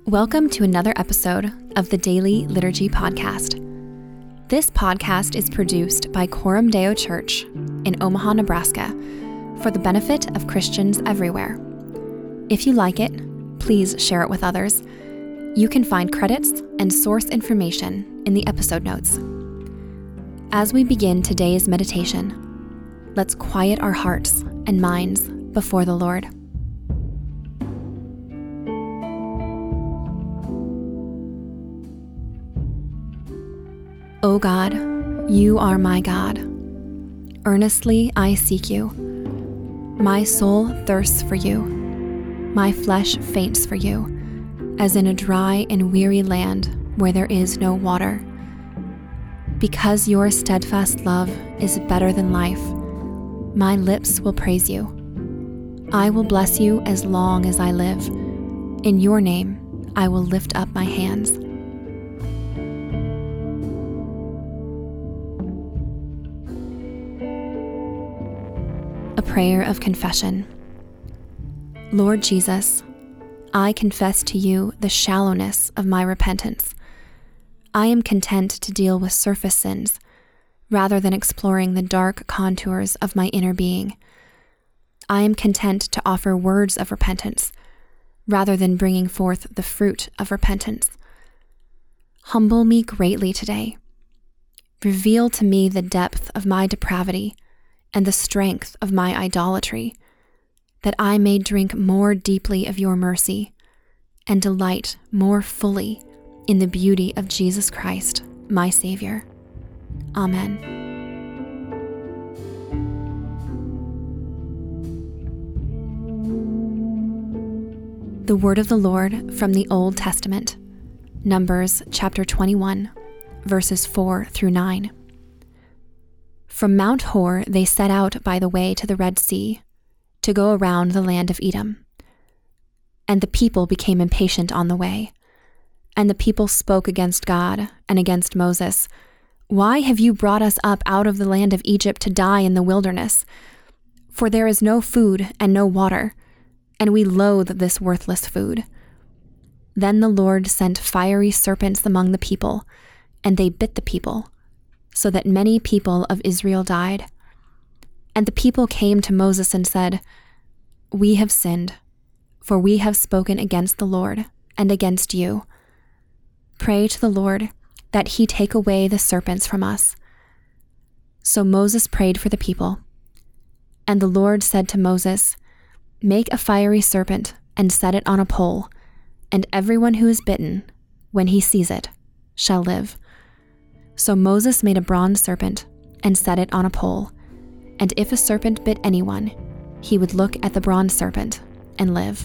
Welcome to another episode of the Daily Liturgy Podcast. This podcast is produced by Coram Deo Church in Omaha, Nebraska, for the benefit of Christians everywhere. If you like it, please share it with others. You can find credits and source information in the episode notes. As we begin today's meditation, let's quiet our hearts and minds before the Lord. O God, you are my God. Earnestly I seek you. My soul thirsts for you. My flesh faints for you, as in a dry and weary land where there is no water. Because your steadfast love is better than life, my lips will praise you. I will bless you as long as I live. In your name I will lift up my hands. A prayer of confession. Lord Jesus, I confess to you the shallowness of my repentance. I am content to deal with surface sins rather than exploring the dark contours of my inner being. I am content to offer words of repentance rather than bringing forth the fruit of repentance. Humble me greatly today. Reveal to me the depth of my depravity and the strength of my idolatry, that I may drink more deeply of your mercy and delight more fully in the beauty of Jesus Christ, my Savior. Amen. The word of the Lord from the Old Testament, Numbers chapter 21, verses 4 through 9. From Mount Hor they set out by the way to the Red Sea, to go around the land of Edom. And the people became impatient on the way. And the people spoke against God and against Moses. Why have you brought us up out of the land of Egypt to die in the wilderness? For there is no food and no water, and we loathe this worthless food. Then the Lord sent fiery serpents among the people, and they bit the people, so that many people of Israel died. And the people came to Moses and said, We have sinned, for we have spoken against the Lord and against you. Pray to the Lord that he take away the serpents from us. So Moses prayed for the people. And the Lord said to Moses, Make a fiery serpent and set it on a pole, and everyone who is bitten, when he sees it, shall live. So Moses made a bronze serpent and set it on a pole, and if a serpent bit anyone, he would look at the bronze serpent and live.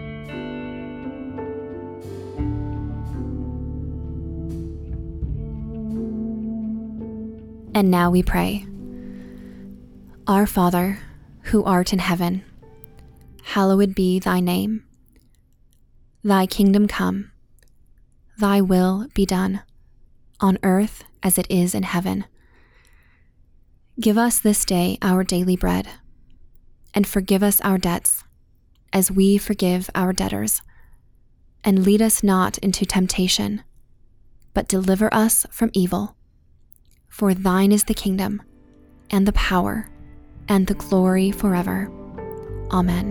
And now we pray. Our Father, who art in heaven, hallowed be thy name. Thy kingdom come, thy will be done, on earth as it is in heaven. Give us this day our daily bread, and forgive us our debts, as we forgive our debtors. And lead us not into temptation, but deliver us from evil. For thine is the kingdom, and the power, and the glory forever. Amen.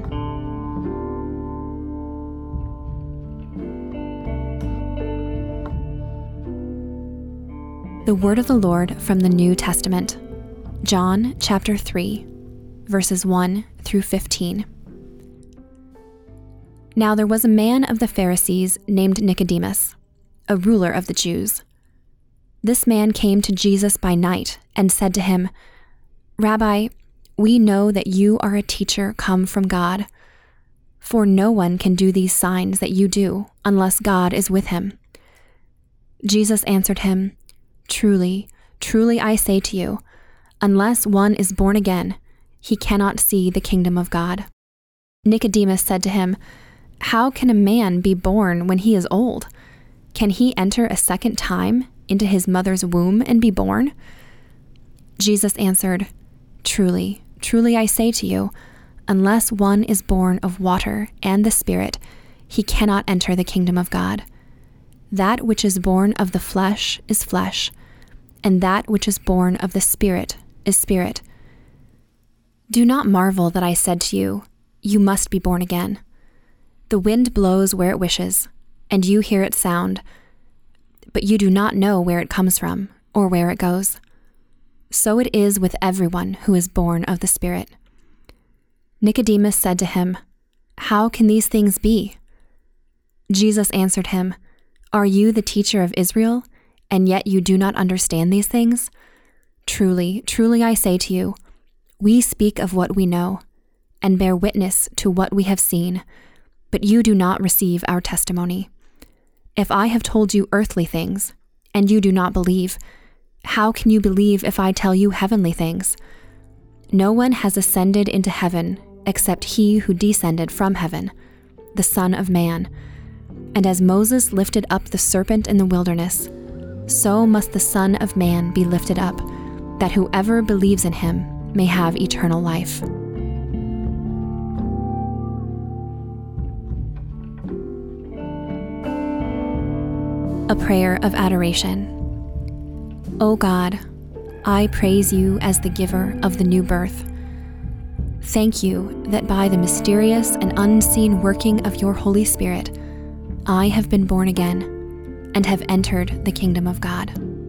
The word of the Lord from the New Testament, John chapter 3, verses 1 through 15. Now there was a man of the Pharisees named Nicodemus, a ruler of the Jews. This man came to Jesus by night and said to him, Rabbi, we know that you are a teacher come from God, for no one can do these signs that you do unless God is with him. Jesus answered him, Truly, truly I say to you, unless one is born again, he cannot see the kingdom of God. Nicodemus said to him, How can a man be born when he is old? Can he enter a second time into his mother's womb and be born? Jesus answered, Truly, truly I say to you, unless one is born of water and the Spirit, he cannot enter the kingdom of God. That which is born of the flesh is flesh, and that which is born of the Spirit is spirit. Do not marvel that I said to you, you must be born again. The wind blows where it wishes, and you hear its sound, but you do not know where it comes from or where it goes. So it is with everyone who is born of the Spirit. Nicodemus said to him, How can these things be? Jesus answered him, Are you the teacher of Israel, and yet you do not understand these things? Truly, truly I say to you, we speak of what we know, and bear witness to what we have seen, but you do not receive our testimony. If I have told you earthly things, and you do not believe, how can you believe if I tell you heavenly things? No one has ascended into heaven except he who descended from heaven, the Son of Man. And as Moses lifted up the serpent in the wilderness, so must the Son of Man be lifted up, that whoever believes in him may have eternal life. A prayer of adoration. O God, I praise you as the giver of the new birth. Thank you that by the mysterious and unseen working of your Holy Spirit, I have been born again and have entered the kingdom of God.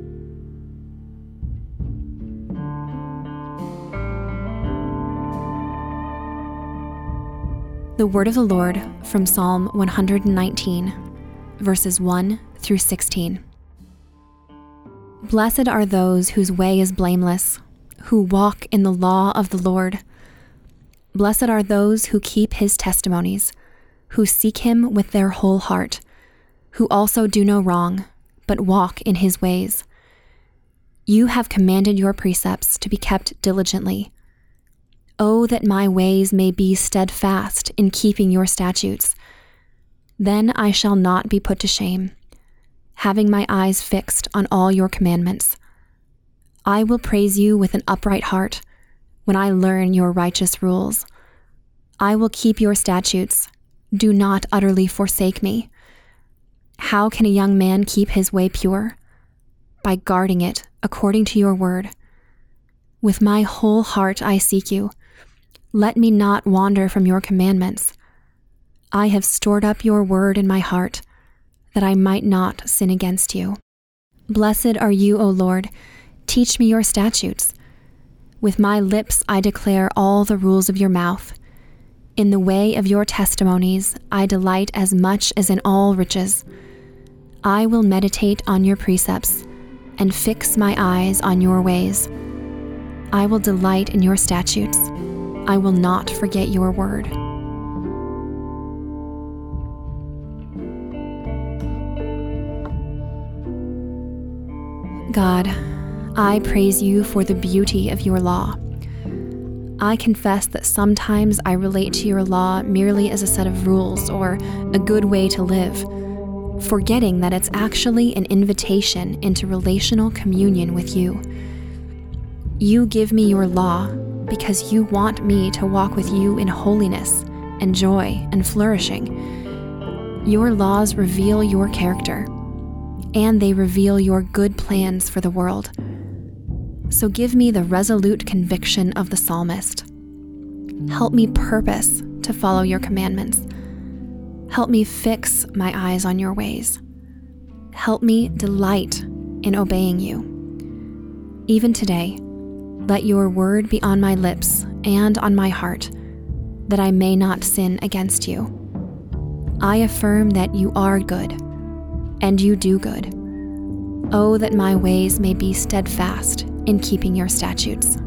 The word of the Lord from Psalm 119, verses 1 through 16. Blessed are those whose way is blameless, who walk in the law of the Lord. Blessed are those who keep his testimonies, who seek him with their whole heart, who also do no wrong, but walk in his ways. You have commanded your precepts to be kept diligently. Oh, that my ways may be steadfast in keeping your statutes. Then I shall not be put to shame, having my eyes fixed on all your commandments. I will praise you with an upright heart when I learn your righteous rules. I will keep your statutes. Do not utterly forsake me. How can a young man keep his way pure? By guarding it according to your word. With my whole heart I seek you. Let me not wander from your commandments. I have stored up your word in my heart, that I might not sin against you. Blessed are you, O Lord. Teach me your statutes. With my lips I declare all the rules of your mouth. In the way of your testimonies I delight as much as in all riches. I will meditate on your precepts and fix my eyes on your ways. I will delight in your statutes. I will not forget your word. God, I praise you for the beauty of your law. I confess that sometimes I relate to your law merely as a set of rules or a good way to live, forgetting that it's actually an invitation into relational communion with you. You give me your law because you want me to walk with you in holiness and joy and flourishing. Your laws reveal your character, and they reveal your good plans for the world. So give me the resolute conviction of the psalmist. Help me purpose to follow your commandments. Help me fix my eyes on your ways. Help me delight in obeying you. Even today, let your word be on my lips and on my heart, that I may not sin against you. I affirm that you are good, and you do good. Oh, that my ways may be steadfast in keeping your statutes.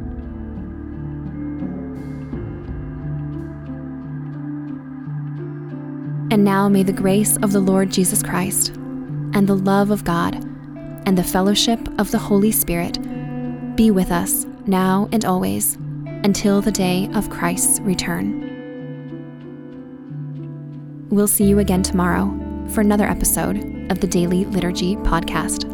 And now may the grace of the Lord Jesus Christ, and the love of God, and the fellowship of the Holy Spirit be with us now and always, until the day of Christ's return. We'll see you again tomorrow for another episode of the Daily Liturgy Podcast.